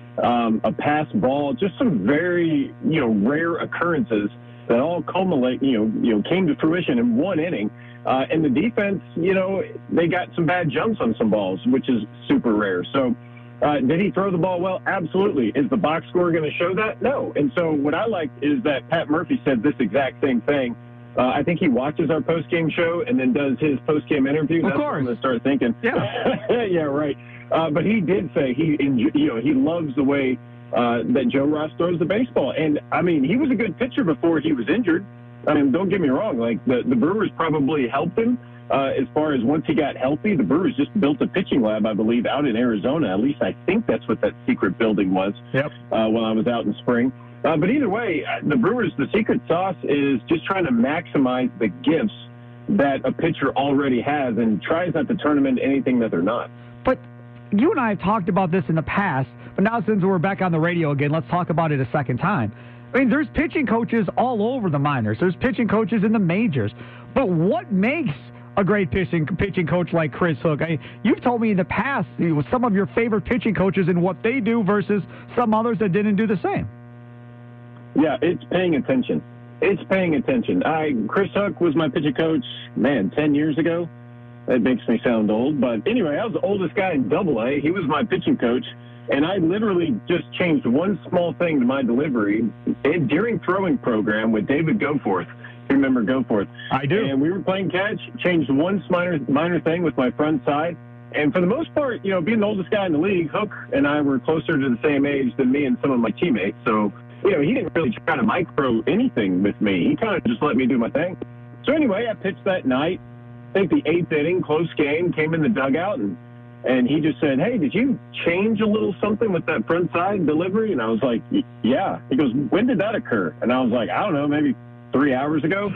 a pass ball, just some very, rare occurrences that all culminate, came to fruition in 1 inning. And the defense, they got some bad jumps on some balls, which is super rare. So did he throw the ball well? Absolutely. Is the box score going to show that? No. And so what I like is that Pat Murphy said this exact same thing. I think he watches our post-game show and then does his post-game interview. That's what I'm going to start thinking. Yeah, yeah, right. But he did say he loves the way that Joe Ross throws the baseball. And, he was a good pitcher before he was injured. Don't get me wrong. Like, the Brewers probably helped him as far as once he got healthy. The Brewers just built a pitching lab, I believe, out in Arizona. At least I think that's what that secret building was when I was out in spring. But either way, the Brewers, the secret sauce is just trying to maximize the gifts that a pitcher already has and tries not to turn them into anything that they're not. But you and I have talked about this in the past, but now since we're back on the radio again, let's talk about it a second time. There's pitching coaches all over the minors. There's pitching coaches in the majors. But what makes a great pitching coach like Chris Hook? You've told me in the past some of your favorite pitching coaches and what they do versus some others that didn't do the same. Yeah, it's paying attention. It's paying attention. Chris Hook was my pitching coach, 10 years ago. That makes me sound old. But anyway, I was the oldest guy in AA. He was my pitching coach. And I literally just changed one small thing to my delivery during throwing program with David Goforth. You remember Goforth? I do. And we were playing catch, changed one minor thing with my front side. And for the most part, being the oldest guy in the league, Hook and I were closer to the same age than me and some of my teammates. So, he didn't really try to micro anything with me. He kind of just let me do my thing. So anyway, I pitched that night. I think the 8th inning, close game, came in the dugout, and he just said, "Hey, did you change a little something with that front side delivery?" And I was like, "Yeah." He goes, "When did that occur?" And I was like, "I don't know, maybe 3 hours ago."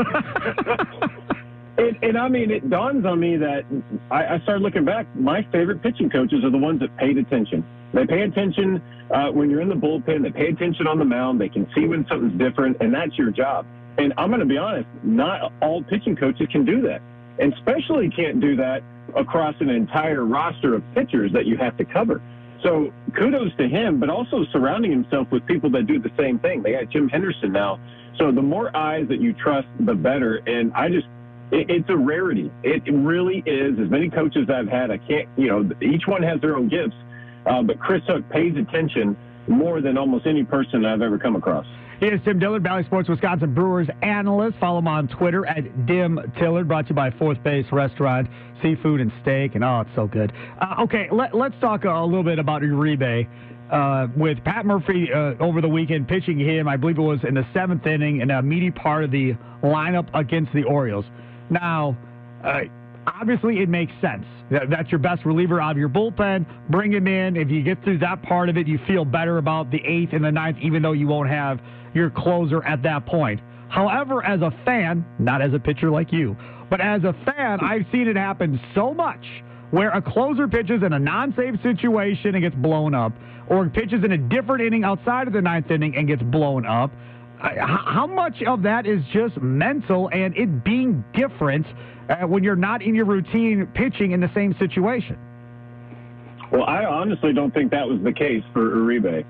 It dawns on me that I started looking back. My favorite pitching coaches are the ones that paid attention. They pay attention when you're in the bullpen. They pay attention on the mound. They can see when something's different, and that's your job. And I'm going to be honest, not all pitching coaches can do that, and especially can't do that across an entire roster of pitchers that you have to cover. So kudos to him, but also surrounding himself with people that do the same thing. They got Jim Henderson now. So the more eyes that you trust, the better. And it's a rarity. It really is. As many coaches I've had, I can't, each one has their own gifts. But Chris Hook pays attention more than almost any person I've ever come across. He is Tim Dillard, Valley Sports Wisconsin Brewers analyst. Follow him on Twitter at Dim Tillard, brought to you by Fourth Base Restaurant, seafood and steak, and it's so good. Okay, let's talk a little bit about Uribe. With Pat Murphy over the weekend pitching him, I believe it was in the 7th inning, in a meaty part of the lineup against the Orioles. Now, obviously it makes sense. That's your best reliever out of your bullpen. Bring him in. If you get through that part of it, you feel better about the 8th and the 9th, even though you won't have your closer at that point. However, as a fan, not as a pitcher like you, but as a fan, I've seen it happen so much where a closer pitches in a non-safe situation and gets blown up, or pitches in a different inning outside of the 9th inning and gets blown up. How much of that is just mental and it being different when you're not in your routine pitching in the same situation? Well, I honestly don't think that was the case for Uribe.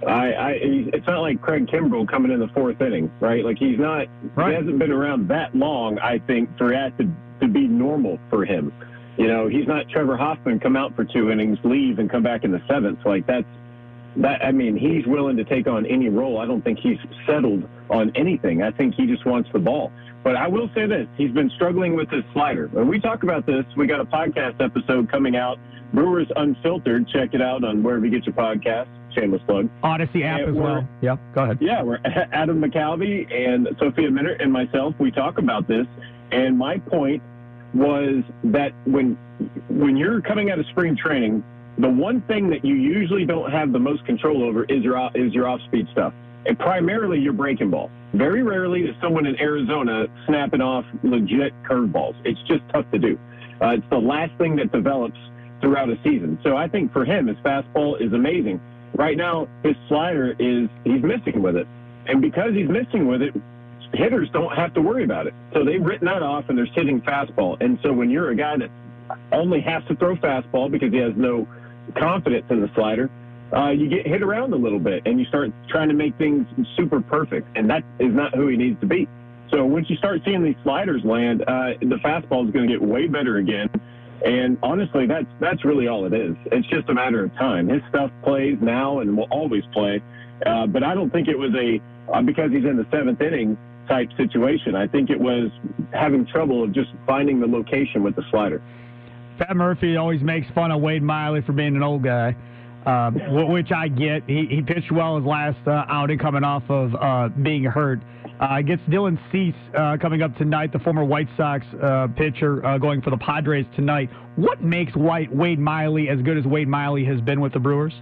It's not like Craig Kimbrell coming in the fourth inning, right? Like he hasn't been around that long, I think, for that to be normal for him. You know, he's not Trevor Hoffman, come out for 2 innings, leave, and come back in the 7th. Like he's willing to take on any role. I don't think he's settled on anything. I think he just wants the ball. But I will say this, he's been struggling with his slider. When we talk about this, we got a podcast episode coming out, Brewers Unfiltered. Check it out on wherever you get your podcast. Shameless plug. Odyssey app as well. Yeah, go ahead. Yeah, we're Adam McCalvey and Sophia Minert and myself. We talk about this, and my point was that when you're coming out of spring training, the one thing that you usually don't have the most control over is your off-speed stuff, and primarily your breaking ball. Very rarely is someone in Arizona snapping off legit curveballs. It's just tough to do. It's the last thing that develops throughout a season. So I think for him, his fastball is amazing. Right now, his slider he's missing with it. And because he's missing with it, hitters don't have to worry about it. So they've written that off, and they're hitting fastball. And so when you're a guy that only has to throw fastball because he has no confidence in the slider, you get hit around a little bit, and you start trying to make things super perfect. And that is not who he needs to be. So once you start seeing these sliders land, the fastball is going to get way better again. And honestly, that's really all it is. It's just a matter of time. His stuff plays now and will always play. But I don't think it was because he's in the 7th inning type situation. I think it was having trouble of just finding the location with the slider. Pat Murphy always makes fun of Wade Miley for being an old guy, which I get. He pitched well his last outing coming off of being hurt. Gets Dylan Cease coming up tonight, the former White Sox pitcher going for the Padres tonight. What makes Wade Miley as good as Wade Miley has been with the Brewers?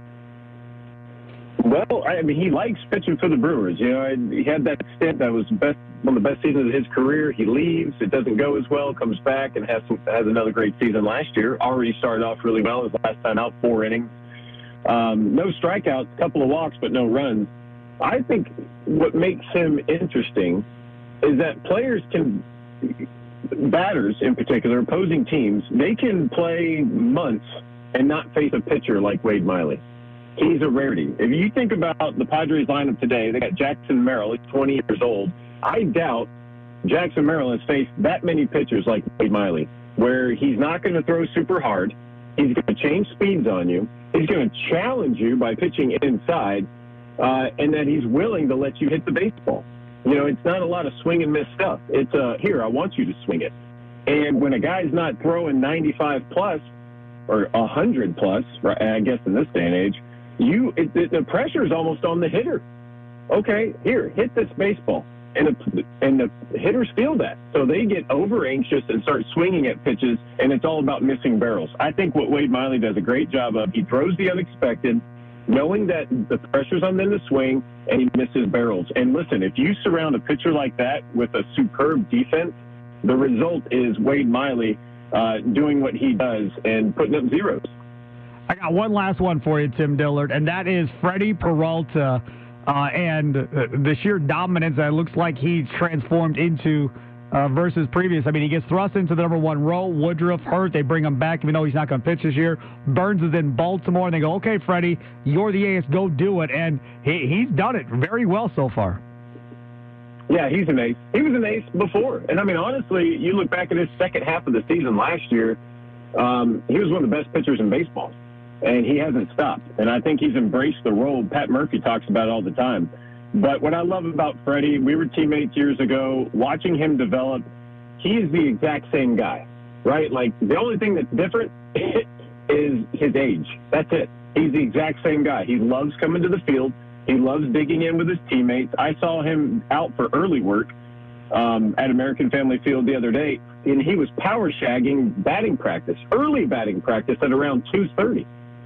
Well, I mean, he likes pitching for the Brewers. You know, he had that stint that was one of the best seasons of his career. He leaves, it doesn't go as well, comes back and has another great season last year. Already started off really well his last time out, 4 innings. No strikeouts, a couple of walks, but no runs. I think what makes him interesting is that batters in particular, opposing teams, they can play months and not face a pitcher like Wade Miley. He's a rarity. If you think about the Padres lineup today, they got Jackson Merrill, he's 20 years old. I doubt Jackson Merrill has faced that many pitchers like Wade Miley, where he's not going to throw super hard. He's going to change speeds on you. He's going to challenge you by pitching inside. And that he's willing to let you hit the baseball. You know, it's not a lot of swing and miss stuff. It's here, I want you to swing it. And when a guy's not throwing 95 plus or 100 plus, I guess in this day and age, the pressure is almost on the hitter. Okay, here, hit this baseball. And the hitters feel that. So they get over anxious and start swinging at pitches, and it's all about missing barrels. I think what Wade Miley does a great job of, he throws the unexpected, knowing that the pressure's on them to swing, and he misses barrels. And listen, if you surround a pitcher like that with a superb defense, the result is Wade Miley doing what he does and putting up zeros. I got one last one for you, Tim Dillard, and that is Freddie Peralta and the sheer dominance that it looks like he's transformed into versus previous. I mean, he gets thrust into the number 1 role. Woodruff hurt. They bring him back even though he's not going to pitch this year. Burns is in Baltimore, and they go, okay, Freddie, you're the ace. Go do it. And he's done it very well so far. Yeah, he's an ace. He was an ace before. And, I mean, honestly, you look back at his second half of the season last year, he was one of the best pitchers in baseball. And he hasn't stopped. And I think he's embraced the role Pat Murphy talks about all the time. But what I love about Freddie, we were teammates years ago, watching him develop, he is the exact same guy, right? Like, the only thing that's different is his age. That's it. He's the exact same guy. He loves coming to the field. He loves digging in with his teammates. I saw him out for early work at American Family Field the other day, and he was power shagging batting practice, early batting practice at around 2:30.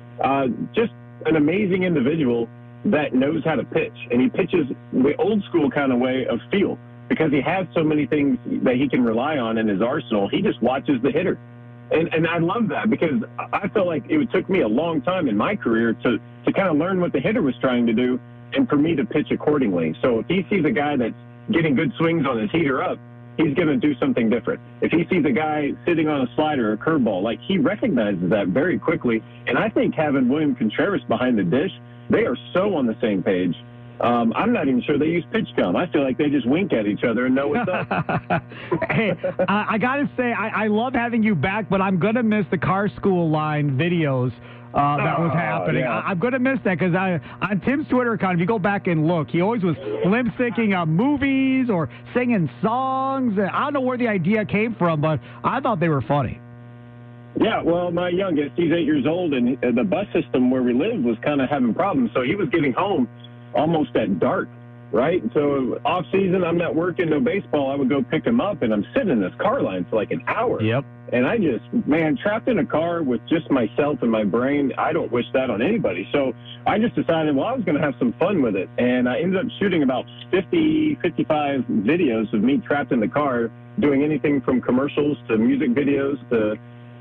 Just an amazing individual that knows how to pitch, and he pitches the old school kind of way of feel because he has so many things that he can rely on in his arsenal. He just watches the hitter. And I love that because I felt like it took me a long time in my career to kind of learn what the hitter was trying to do and for me to pitch accordingly. So if he sees a guy that's getting good swings on his heater up, he's going to do something different. If he sees a guy sitting on a slider or a curveball, like he recognizes that very quickly. And I think having William Contreras behind the dish They are so on the same page. I'm not even sure they use PitchCom. I feel like they just wink at each other and know what's up. Hey, I got to say, I love having you back, but I'm going to miss the car school line videos that was happening. Yeah. I'm going to miss that because on Tim's Twitter account, if you go back and look, he always was lip-syncing movies or singing songs. I don't know where the idea came from, but I thought they were funny. Yeah, well, my youngest, he's 8 years old, and the bus system where we live was kind of having problems, so he was getting home almost at dark, right? So off season, I'm not working, no baseball. I would go pick him up, and I'm sitting in this car line for like an hour. Yep. And I just, trapped in a car with just myself and my brain, I don't wish that on anybody. So I just decided, I was going to have some fun with it. And I ended up shooting about 50, 55 videos of me trapped in the car, doing anything from commercials to music videos to,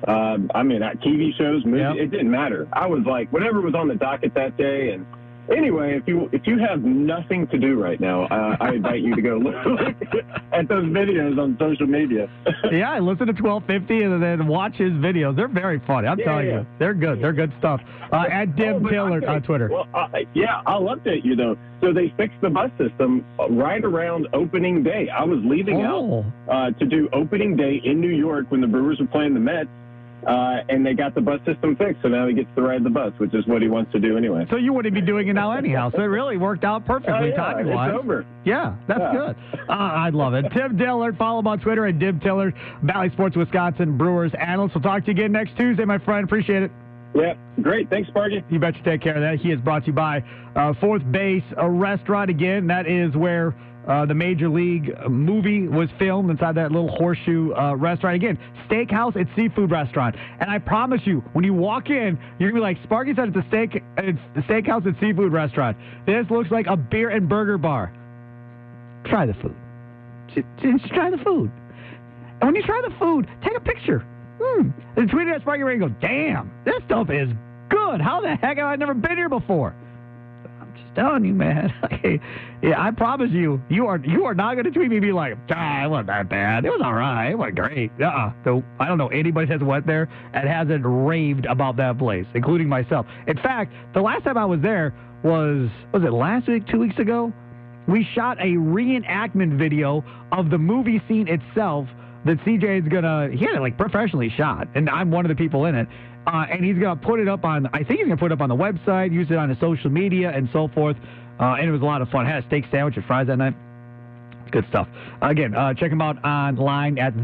TV shows, movies. Yep. It didn't matter. I was like, whatever was on the docket that day. And anyway, if you have nothing to do right now, I invite you to go look at those videos on social media. Yeah, I listen to 1250 and then watch his videos. They're very funny. I'm telling you, they're good. They're good stuff. At Dim Tillard on Twitter. Well, I'll update you though. So they fixed the bus system right around opening day. I was leaving out to do opening day in New York when the Brewers were playing the Mets. And they got the bus system fixed, so now he gets to ride the bus, which is what he wants to do anyway. So you wouldn't be doing it now anyhow, so it really worked out perfectly timing-wise. It's over. Yeah, that's good. I love it. Tim Dillard, follow him on Twitter at Dim Tillard, Valley Sports Wisconsin Brewers analyst. We'll talk to you again next Tuesday, my friend. Appreciate it. Yeah, great. Thanks, Sparky. You bet you take care of that. He is brought to you by Fourth Base Restaurant. Again, that is where the Major League movie was filmed, inside that little horseshoe restaurant. Again, steakhouse and seafood restaurant. And I promise you, when you walk in, you're going to be like, Sparky said it's a steakhouse and seafood restaurant. This looks like a beer and burger bar. Try the food. Just try the food. And when you try the food, take a picture. And tweet it at Sparky Ray and go, damn, this stuff is good. How the heck have I never been here before? I'm just telling you, man. Yeah, I promise you, you are not going to tweet me and be like, it wasn't that bad. It was all right. It wasn't great. So I don't know anybody that's went there and hasn't raved about that place, including myself. In fact, the last time I was there was it last week, 2 weeks ago? We shot a reenactment video of the movie scene itself that CJ is he had it like professionally shot, and I'm one of the people in it. And he's going to put it up on, I think he's going to put it up on the website, use it on his social media and so forth. And it was a lot of fun. Had a steak sandwich and fries that night. Good stuff. Again, check him out online at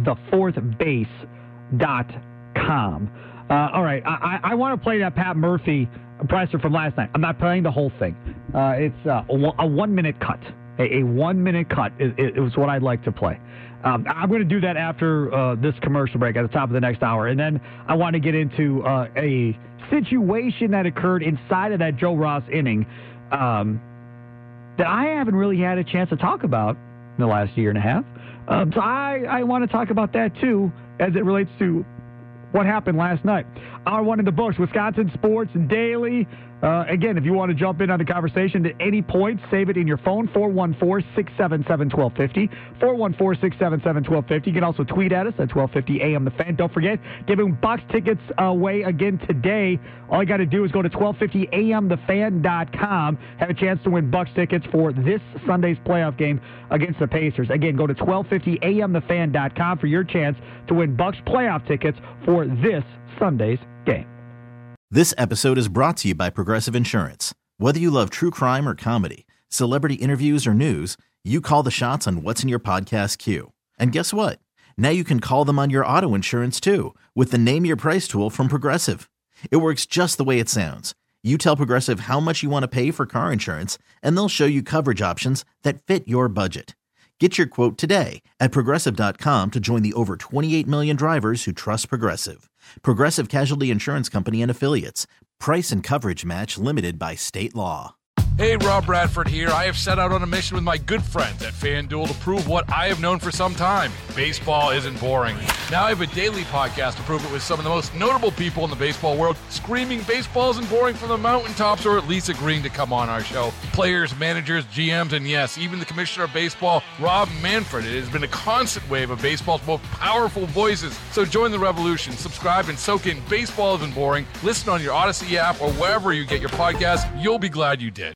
thefourthbase.com. All right, I want to play that Pat Murphy presser from last night. I'm not playing the whole thing. It's a 1-minute cut. A 1-minute cut is what I'd like to play. I'm going to do that after this commercial break at the top of the next hour. And then I want to get into a situation that occurred inside of that Joe Ross inning that I haven't really had a chance to talk about in the last year and a half. So I want to talk about that, too, as it relates to what happened last night. Hour one in the books, Wisconsin Sports Daily. Again, if you want to jump in on the conversation at any point, save it in your phone, 414-677-1250, 414-677-1250. You can also tweet at us at 1250 AM The Fan. Don't forget, giving Bucks tickets away again today. All you got to do is go to 1250amthefan.com. Have a chance to win Bucks tickets for this Sunday's playoff game against the Pacers. Again, go to 1250amthefan.com for your chance to win Bucks playoff tickets for this Sunday's game. This episode is brought to you by Progressive Insurance. Whether you love true crime or comedy, celebrity interviews or news, you call the shots on what's in your podcast queue. And guess what? Now you can call them on your auto insurance too with the Name Your Price tool from Progressive. It works just the way it sounds. You tell Progressive how much you want to pay for car insurance, and they'll show you coverage options that fit your budget. Get your quote today at Progressive.com to join the over 28 million drivers who trust Progressive. Progressive Casualty Insurance Company and Affiliates. Price and coverage match limited by state law. Hey, Rob Bradford here. I have set out on a mission with my good friends at FanDuel to prove what I have known for some time. Baseball isn't boring. Now I have a daily podcast to prove it with some of the most notable people in the baseball world, screaming baseball isn't boring from the mountaintops, or at least agreeing to come on our show. Players, managers, GMs, and yes, even the commissioner of baseball, Rob Manfred. It has been a constant wave of baseball's most powerful voices. So join the revolution. Subscribe and soak in Baseball Isn't Boring. Listen on your Odyssey app or wherever you get your podcasts. You'll be glad you did.